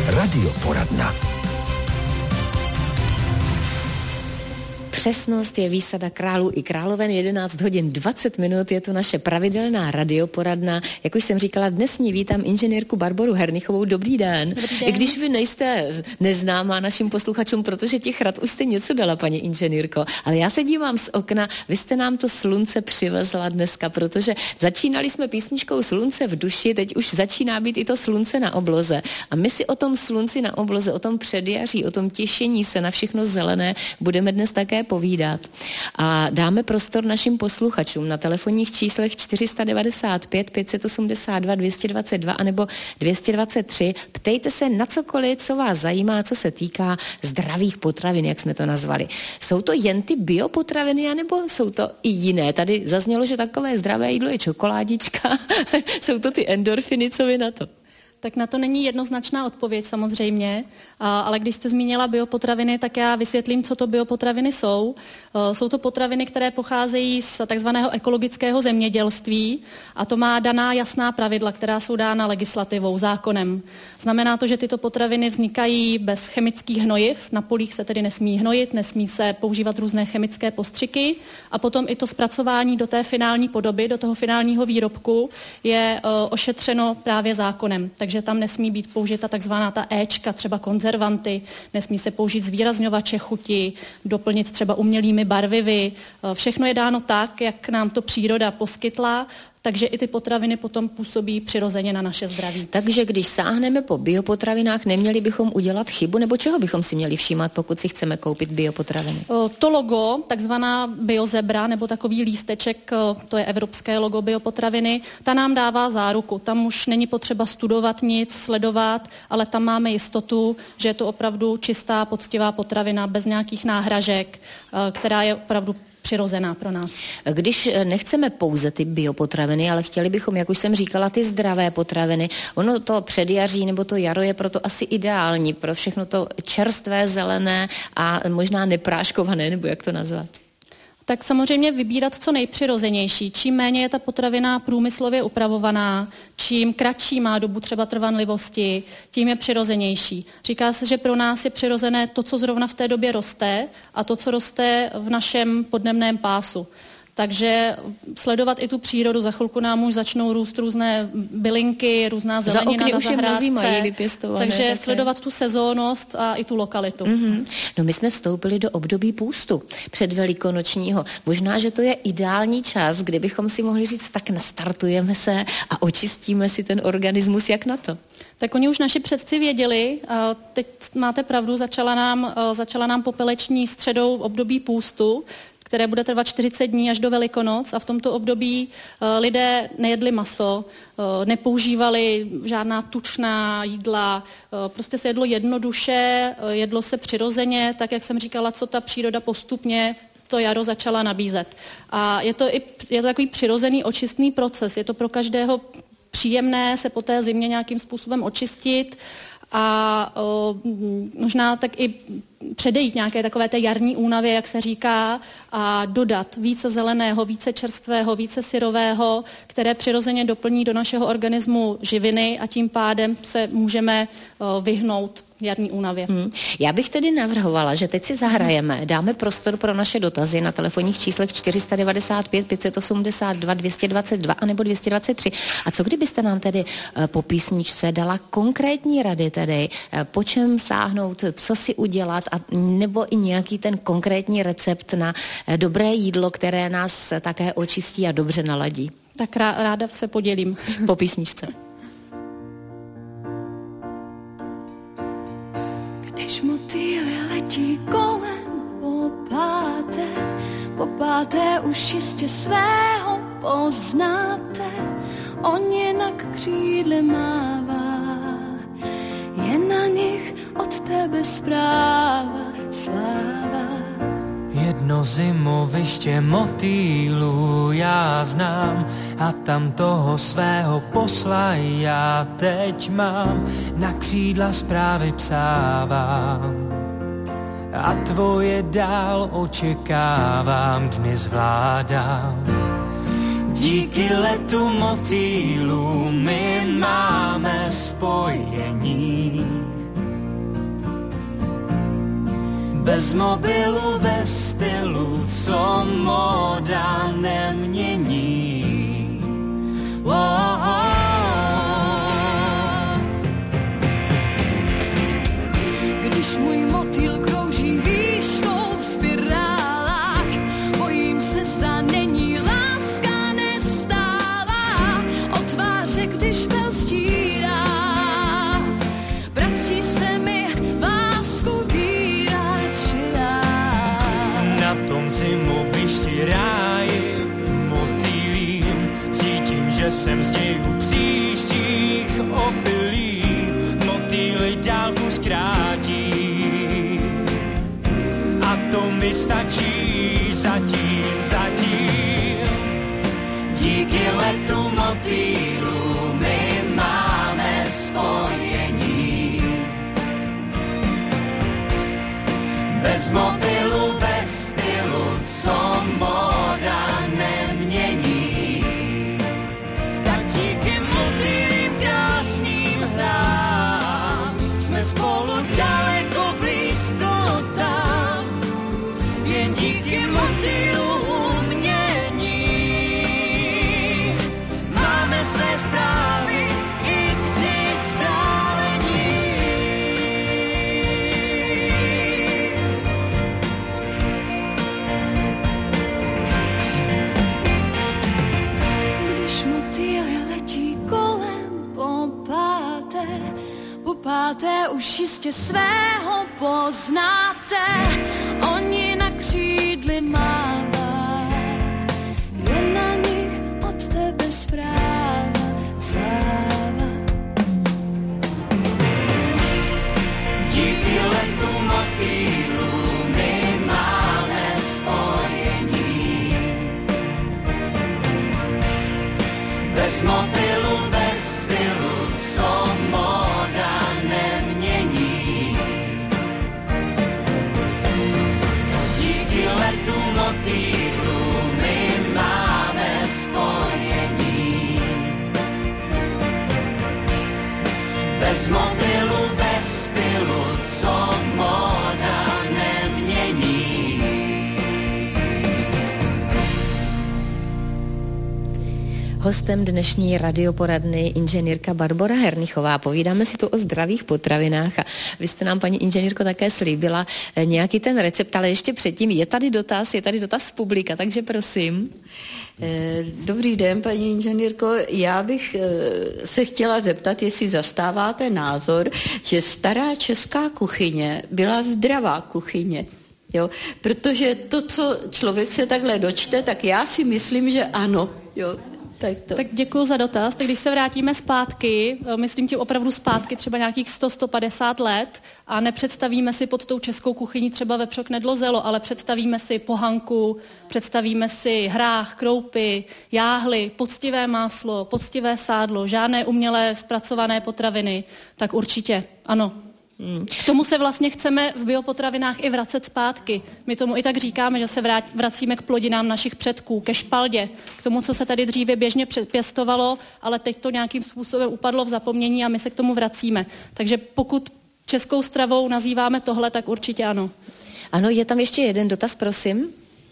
Radioporadna. Přesnost je výsada králů i královen, 11 hodin 20 minut, je to naše pravidelná radioporadna. Jak už jsem říkala, dnes ní vítám inženýrku Barboru Hernichovou. Dobrý den. Dobrý den. I když vy nejste neznámá našim posluchačům, protože těch rad už jste něco dala, paní inženýrko, ale já se dívám z okna, vy jste nám to slunce přivezla dneska, protože začínali jsme písničkou Slunce v duši, teď už začíná být i to slunce na obloze. A my si o tom slunci na obloze, o tom předjaří, o tom těšení se na všechno zelené budeme dnes také povídat. A dáme prostor našim posluchačům na telefonních číslech 495 582 222 anebo 223. Ptejte se na cokoliv, co vás zajímá, co se týká zdravých potravin, jak jsme to nazvali. Jsou to jen ty biopotraviny, anebo jsou to i jiné? Tady zaznělo, že takové zdravé jídlo je čokoládička. Jsou to ty endorfiny, co vy na to? Tak na to není jednoznačná odpověď samozřejmě, ale když jste zmínila biopotraviny, tak já vysvětlím, co to biopotraviny jsou. Jsou to potraviny, které pocházejí z takzvaného ekologického zemědělství a to má daná jasná pravidla, která jsou dána legislativou, zákonem. Znamená to, že tyto potraviny vznikají bez chemických hnojiv, na polích se tedy nesmí hnojit, nesmí se používat různé chemické postřiky a potom i to zpracování do té finální podoby, do toho finálního výrobku je ošetřeno právě zákonem. Takže tam nesmí být použita takzvaná ta éčka, třeba konzervanty, nesmí se použít zvýrazňovače chuti, doplnit třeba umělými barvivy. Všechno je dáno tak, jak nám to příroda poskytla, takže i ty potraviny potom působí přirozeně na naše zdraví. Takže když sáhneme po biopotravinách, neměli bychom udělat chybu, nebo čeho bychom si měli všímat, pokud si chceme koupit biopotraviny? To logo, takzvaná biozebra, nebo takový lísteček, to je evropské logo biopotraviny, ta nám dává záruku. Tam už není potřeba studovat nic, sledovat, ale tam máme jistotu, že je to opravdu čistá, poctivá potravina, bez nějakých náhražek, která je opravdu přirozená pro nás. Když nechceme pouze ty biopotraviny, ale chtěli bychom, jak už jsem říkala, ty zdravé potraviny, ono to předjaří nebo to jaro je proto asi ideální pro všechno to čerstvé, zelené a možná nepráškované, nebo jak to nazvat? Tak samozřejmě vybírat co nejpřirozenější. Čím méně je ta potravina průmyslově upravovaná, čím kratší má dobu třeba trvanlivosti, tím je přirozenější. Říká se, že pro nás je přirozené to, co zrovna v té době roste a to, co roste v našem podnebném pásu. Takže sledovat i tu přírodu, za chvilku nám už začnou růst různé bylinky, různá zelenina na zahrádce. Takže také sledovat tu sezónnost a i tu lokalitu. Mm-hmm. No my jsme vstoupili do období půstu předvelikonočního. Možná, že to je ideální čas, kdybychom si mohli říct, tak nastartujeme se a očistíme si ten organismus, jak na to? Tak oni už naši předci věděli, a teď máte pravdu, začala nám popeleční středou období půstu, které bude trvat 40 dní až do Velikonoc a v tomto období lidé nejedli maso, nepoužívali žádná tučná jídla, prostě se jedlo jednoduše, jedlo se přirozeně, tak jak jsem říkala, co ta příroda postupně to jaro začala nabízet. A je to takový přirozený očistný proces, je to pro každého příjemné se po té zimě nějakým způsobem očistit a možná tak i předejít nějaké takové té jarní únavě, jak se říká, a dodat více zeleného, více čerstvého, více syrového, které přirozeně doplní do našeho organismu živiny a tím pádem se můžeme vyhnout jarní únavě. Já bych tedy navrhovala, že teď si zahrajeme, dáme prostor pro naše dotazy na telefonních číslech 495 582 222 anebo 223. A co kdybyste nám tedy po písničce dala konkrétní rady tedy, po čem sáhnout, co si udělat a nebo i nějaký ten konkrétní recept na dobré jídlo, které nás také očistí a dobře naladí? Tak ráda se podělím. Po písničce. Když motýly letí kolem po páté už jistě svého poznáte, on jinak křídly mává, je na nich od tebe zpráva, sláva. Jedno zimoviště motýlů já znám a tam toho svého posla já teď mám, na křídla zprávy psávám a tvoje dál očekávám, dny zvládám. Díky letu motýlů my máme spojení, bez mobilu ve stylu, co móda nemění. Když můj motýl krouží výškou v spirálách, bojím se, zda není láska nestálá. O tváře, když pel stírá, vrací se mi lásku víra čirá. Na tom zimovišti ráji motýlím, cítím, že jsem z dějů příštích opilý. Motýly dálku zkrátí a to mi stačí zatím. Díky letu motýlů my máme spojení. Bez mobilu, bez stylu, co móda nemění. Tak díky motýlím krásným hrám jsme spolu daleko blízko tam. Jen díky motýlu umění máme své zprávy, i když zálení. Když motýly letí kolem po páté už jistě svého poznáte. Oni na křídly mává, je na nich od tebe zpráva, sláva. Díky letu motýlů my máme spojení. Bez mobilu, bez stylu, co móda nemění. Díky letu motýlů my máme spojení. Bez mobilu, bez stylu, co móda nemění. Hostem dnešní radioporadny inženýrka Barbora Hernichová. Povídáme si tu o zdravých potravinách a vy jste nám, paní inženýrko, také slíbila nějaký ten recept, ale ještě předtím je tady dotaz z publika, takže prosím. Dobrý den, paní inženýrko. Já bych se chtěla zeptat, jestli zastáváte názor, že stará česká kuchyně byla zdravá kuchyně. Jo? Protože to, co člověk se takhle dočte, tak já si myslím, že ano. Jo? Tak děkuji za dotaz. Tak když se vrátíme zpátky, myslím tím opravdu zpátky, třeba nějakých 100-150 let a nepředstavíme si pod tou českou kuchyní třeba vepřok, knedlo, zelo, ale představíme si pohanku, představíme si hrách, kroupy, jáhly, poctivé máslo, poctivé sádlo, žádné umělé zpracované potraviny, tak určitě ano. K tomu se vlastně chceme v biopotravinách i vracet zpátky. My tomu i tak říkáme, že se vracíme k plodinám našich předků, ke špaldě, k tomu, co se tady dříve běžně pěstovalo, ale teď to nějakým způsobem upadlo v zapomnění a my se k tomu vracíme. Takže pokud českou stravou nazýváme tohle, tak určitě ano. Ano, je tam ještě jeden dotaz, prosím.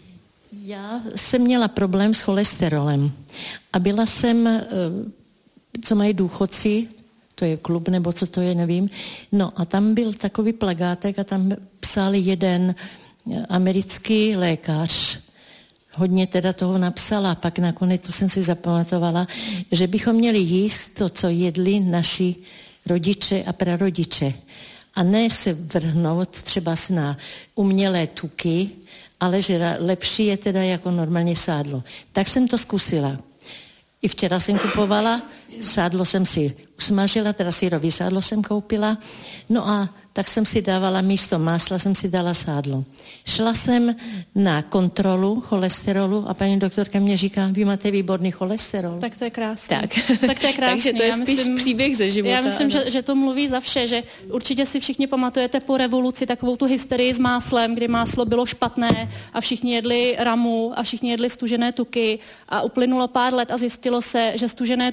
Já jsem měla problém s cholesterolem a byla jsem, co mají důchodci, to je klub, nebo co to je, nevím. No a tam byl takový plakátek a tam psal jeden americký lékař. Hodně teda toho napsala, pak nakonec to jsem si zapamatovala, že bychom měli jíst to, co jedli naši rodiče a prarodiče. A ne se vrhnout třeba na umělé tuky, ale že lepší je teda jako normálně sádlo. Tak jsem to zkusila. I včera jsem kupovala, sádlo jsem si usmažila, teda syrový sádlo jsem koupila, no a tak jsem si dávala místo másla, jsem si dala sádlo. Šla jsem na kontrolu cholesterolu a paní doktorka mě říká, vy máte výborný cholesterol. Tak to je krásné. Tak to je krásné. Takže to je spíš příběh ze života. Já myslím, že to mluví za vše, že určitě si všichni pamatujete po revoluci takovou tu hysterii s máslem, kdy máslo bylo špatné a všichni jedli ramu a všichni jedli stužené tuky a uplynulo pár let a zjistilo se, že stužené tuky obsahují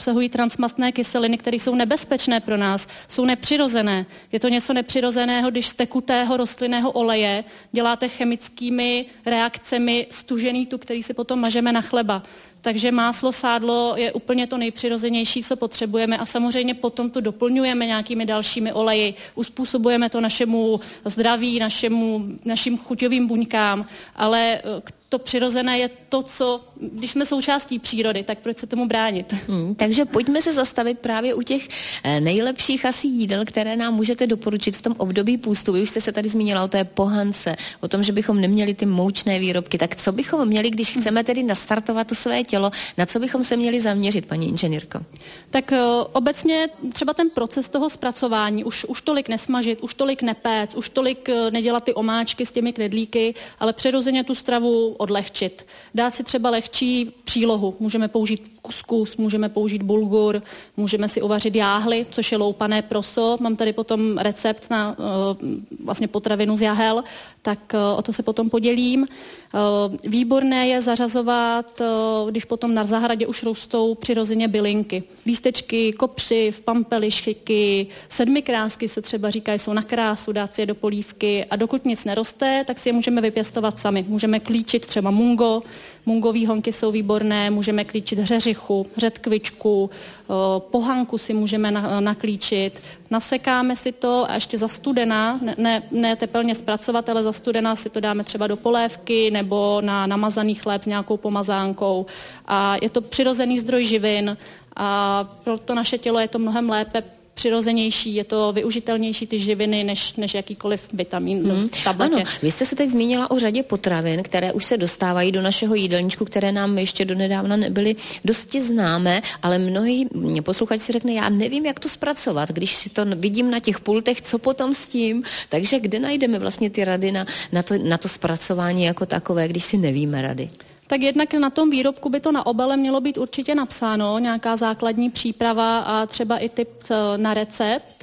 obsahují transmastné kyseliny, které jsou nebezpečné pro nás, jsou nepřirozené. Je to něco nepřirozeného, když z tekutého rostlinného oleje děláte chemickými reakcemi stužený tuk, který si potom mažeme na chleba. Takže máslo, sádlo je úplně to nejpřirozenější, co potřebujeme a samozřejmě potom to doplňujeme nějakými dalšími oleji, uspůsobujeme to našemu zdraví, našim chuťovým buňkám, ale to přirozené je to, co, když jsme součástí přírody, tak proč se tomu bránit? Takže pojďme se zastavit právě u těch nejlepších asi jídel, které nám můžete doporučit v tom období půstu. Vy už jste se tady zmínila o té pohance, o tom, že bychom neměli ty moučné výrobky. Tak co bychom měli, když chceme tedy nastartovat to své tělo, na co bychom se měli zaměřit, paní inženýrko? Tak obecně třeba ten proces toho zpracování, už tolik nesmažit, už tolik nepéct, už tolik nedělat ty omáčky s těmi knedlíky, ale přirozeně tu stravu odlehčit. Dát si třeba lehčí přílohu. Můžeme použít kuskus, můžeme použít bulgur, můžeme si uvařit jáhly, což je loupané proso. Mám tady potom recept na vlastně potravinu z jahel, tak o to se potom podělím. Výborné je zařazovat, když potom na zahradě už rostou přirozeně bylinky. Lístečky, kopřiv, pampelišky, sedmikrásky se třeba říkají, jsou na krásu, dát si je do polívky a dokud nic neroste, tak si je můžeme vypěstovat sami. Můžeme klíčit třeba mungový honky jsou výborné, můžeme klíčit hřeřichu, řetkvičku, pohanku si můžeme naklíčit, nasekáme si to a ještě za studená, ne tepelně zpracovat, ale za studená si to dáme třeba do polévky nebo na namazaný chléb s nějakou pomazánkou a je to přirozený zdroj živin a pro to naše tělo je to mnohem lépe přirozenější, je to využitelnější ty živiny, než jakýkoliv vitamin v tabletě. Ano, vy jste se teď zmínila o řadě potravin, které už se dostávají do našeho jídelníčku, které nám ještě donedávna nebyly dosti známé, ale mnohý posluchač si řekne, já nevím, jak to zpracovat, když to vidím na těch pultech, co potom s tím, takže kde najdeme vlastně ty rady na to zpracování jako takové, když si nevíme rady? Tak jednak na tom výrobku by to na obale mělo být určitě napsáno, nějaká základní příprava a třeba i tip na recept.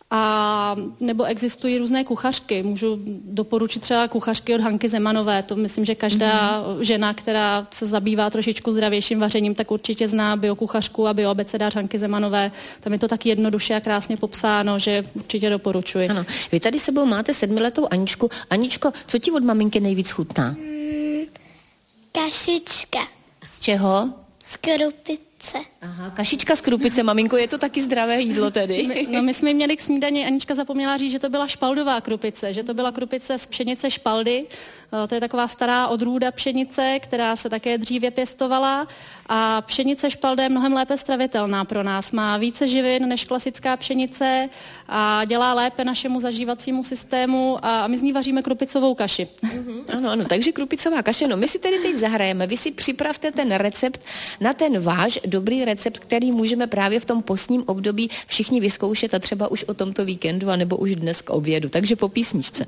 A nebo existují různé kuchařky. Můžu doporučit třeba kuchařky od Hanky Zemanové. To myslím, že každá žena, která se zabývá trošičku zdravějším vařením, tak určitě zná biokuchařku a bioabecedář Hanky Zemanové. Tam je to tak jednoduše a krásně popsáno, že určitě doporučuji. Ano. Vy tady sebou máte 7letou Aničku. Aničko, co ti od maminky nejvíc chutná? Kašička. Z čeho? Z krupice. Aha, kašička z krupice, maminko, je to taky zdravé jídlo tedy? My jsme měli k snídani, Anička zapomněla říct, že to byla špaldová krupice, že to byla krupice z pšenice špaldy. To je taková stará odrůda pšenice, která se také dříve pěstovala a pšenice špalda je mnohem lépe stravitelná pro nás. Má více živin než klasická pšenice a dělá lépe našemu zažívacímu systému a my z ní vaříme krupicovou kaši. Ano, takže krupicová kaše, no my si tedy teď zahrajeme, vy si připravte ten recept na ten váš dobrý recept, který můžeme právě v tom postním období všichni vyzkoušet a třeba už o tomto víkendu, anebo už dnes k obědu. Takže po písničce.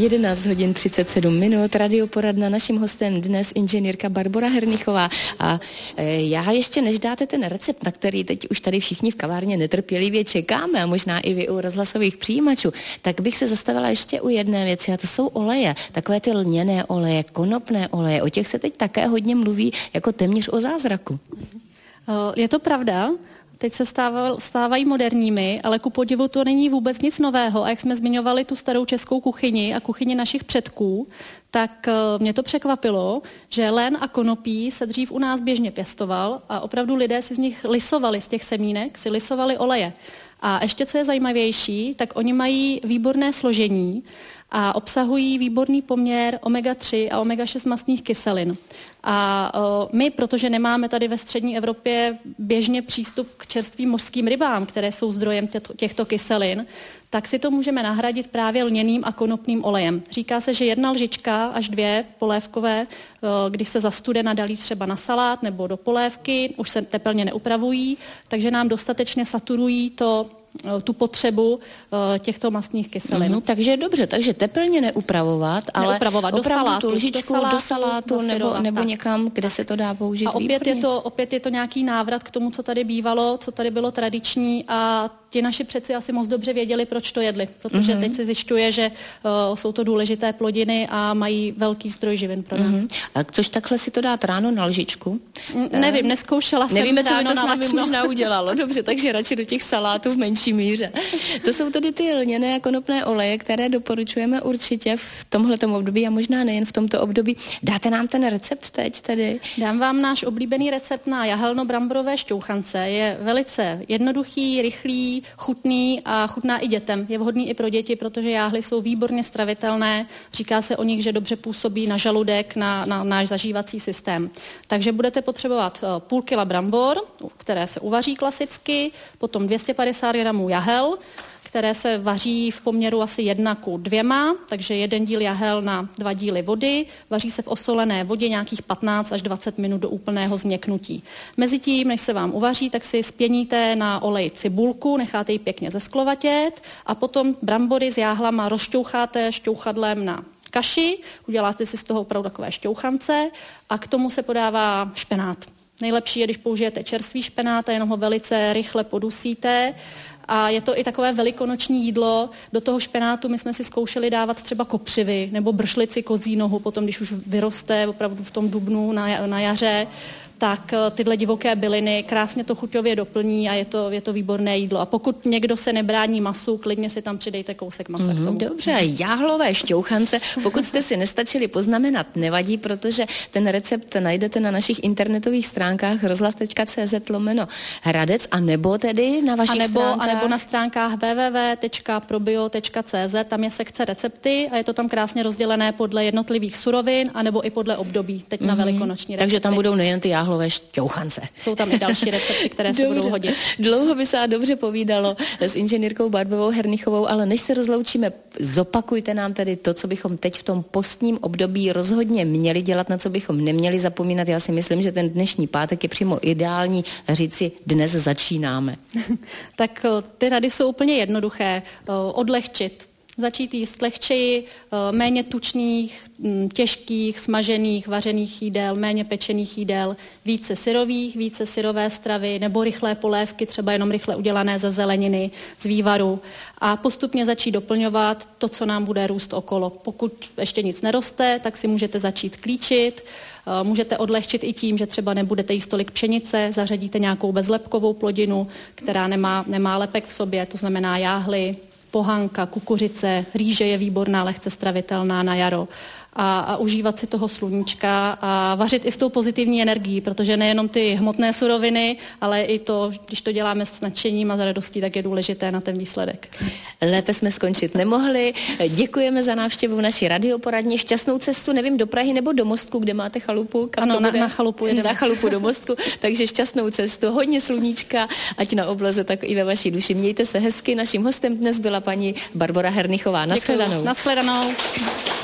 11 hodin 37 minut, radioporadna, naším hostem dnes inženýrka Barbora Hernichová. A já ještě než dáte ten recept, na který teď už tady všichni v kavárně netrpělivě čekáme a možná i vy u rozhlasových přijímačů, tak bych se zastavila ještě u jedné věci a to jsou oleje. Takové ty lněné oleje, konopné oleje, o těch se teď také hodně mluví jako téměř o zázraku. Je to pravda. Teď se stávají moderními, ale ku podivu to není vůbec nic nového. A jak jsme zmiňovali tu starou českou kuchyni a kuchyni našich předků, tak mě to překvapilo, že len a konopí se dřív u nás běžně pěstoval a opravdu lidé si z nich lisovali, z těch semínek, si lisovali oleje. A ještě co je zajímavější, tak oni mají výborné složení a obsahují výborný poměr omega-3 a omega-6 mastných kyselin. A my, protože nemáme tady ve střední Evropě běžně přístup k čerstvým mořským rybám, které jsou zdrojem těchto kyselin, tak si to můžeme nahradit právě lněným a konopným olejem. Říká se, že 1 lžička až 2 polévkové, když se za studena dalí třeba na salát nebo do polévky, už se tepelně neupravují, takže nám dostatečně saturují tu potřebu těchto mastných kyselin. Takže dobře, takže tepelně neupravovat, ale opravdu tu lžičku do salátu nebo někam, kde se to dá použít. A opět je to nějaký návrat k tomu, co tady bývalo, co tady bylo tradiční a ti naši předci asi moc dobře věděli, proč to jedli, protože teď se zjišťuje, že jsou to důležité plodiny a mají velký zdroj živin pro nás. A což takhle si to dát ráno na lžičku? Nevím, neskoušela jsem. Nevíme, co by to na s námi možná udělalo. Dobře, takže radši do těch salátů v menší míře. To jsou tedy ty lněné a konopné oleje, které doporučujeme určitě v tomhletom období a možná nejen v tomto období. Dáte nám ten recept teď tedy? Dám vám náš oblíbený recept na jahelno-bramborové šťouchance. Je velice jednoduchý, rychlý, chutný a chutná i dětem. Je vhodný i pro děti, protože jáhly jsou výborně stravitelné. Říká se o nich, že dobře působí na žaludek, na náš zažívací systém. Takže budete potřebovat půl kila brambor, které se uvaří klasicky, potom 250 gramů jahel, které se vaří v poměru asi 1:2, takže 1 díl jahel na 2 díly vody. Vaří se v osolené vodě nějakých 15 až 20 minut do úplného změknutí. Mezitím, než se vám uvaří, tak si spěníte na oleji cibulku, necháte ji pěkně zesklovatět a potom brambory s jáhlama rozšťoucháte šťouchadlem na kaši, uděláte si z toho opravdu takové šťouchance a k tomu se podává špenát. Nejlepší je, když použijete čerstvý špenát a jenom ho velice rychle podusíte. A je to i takové velikonoční jídlo. Do toho špenátu my jsme si zkoušeli dávat třeba kopřivy nebo bršlici kozí nohu, potom když už vyroste opravdu v tom dubnu na jaře, tak tyhle divoké byliny krásně to chuťově doplní a je to výborné jídlo. A pokud někdo se nebrání masu, klidně si tam přidejte kousek masa k tomu. Dobře, jáhlové šťouchance, pokud jste si nestačili poznamenat, nevadí, protože ten recept najdete na našich internetových stránkách rozhlas.cz/Hradec a nebo tedy na vašich stránkách. A nebo na stránkách www.probio.cz, tam je sekce recepty a je to tam krásně rozdělené podle jednotlivých surovin a nebo i podle období, teď na velikonoční recepty. Takže tam budou nejen ty jáhlové šťouchance. Jsou tam i další recepty, které se budou hodit. Dlouho by se a dobře povídalo s inženýrkou Barborou Hernichovou, ale než se rozloučíme, zopakujte nám tedy to, co bychom teď v tom postním období rozhodně měli dělat, na co bychom neměli zapomínat. Já si myslím, že ten dnešní pátek je přímo ideální říci, dnes začínáme. Tak ty rady jsou úplně jednoduché. Odlehčit. Začít jíst lehčeji, méně tučných, těžkých, smažených, vařených jídel, méně pečených jídel, více syrových, více syrové stravy nebo rychlé polévky, třeba jenom rychle udělané ze zeleniny, z vývaru a postupně začít doplňovat to, co nám bude růst okolo. Pokud ještě nic neroste, tak si můžete začít klíčit, můžete odlehčit i tím, že třeba nebudete jíst tolik pšenice, zařadíte nějakou bezlepkovou plodinu, která nemá lepek v sobě, to znamená jáhly, pohanka, kukuřice, rýže je výborná, lehce stravitelná na jaro. A užívat si toho sluníčka a vařit i s tou pozitivní energií, protože nejenom ty hmotné suroviny, ale i to, když to děláme s nadšením a s radostí, tak je důležité na ten výsledek. Lépe jsme skončit nemohli. Děkujeme za návštěvu v naší radioporadně. Šťastnou cestu, nevím, do Prahy nebo do Mostku, kde máte chalupu? Ano, na chalupu jedeme. Na chalupu do Mostku, takže šťastnou cestu, hodně sluníčka, ať na obloze, tak i ve vaší duši. Mějte se hezky. Naším hostem dnes byla paní Barbora Hernichová. Naschledanou. Naschledanou.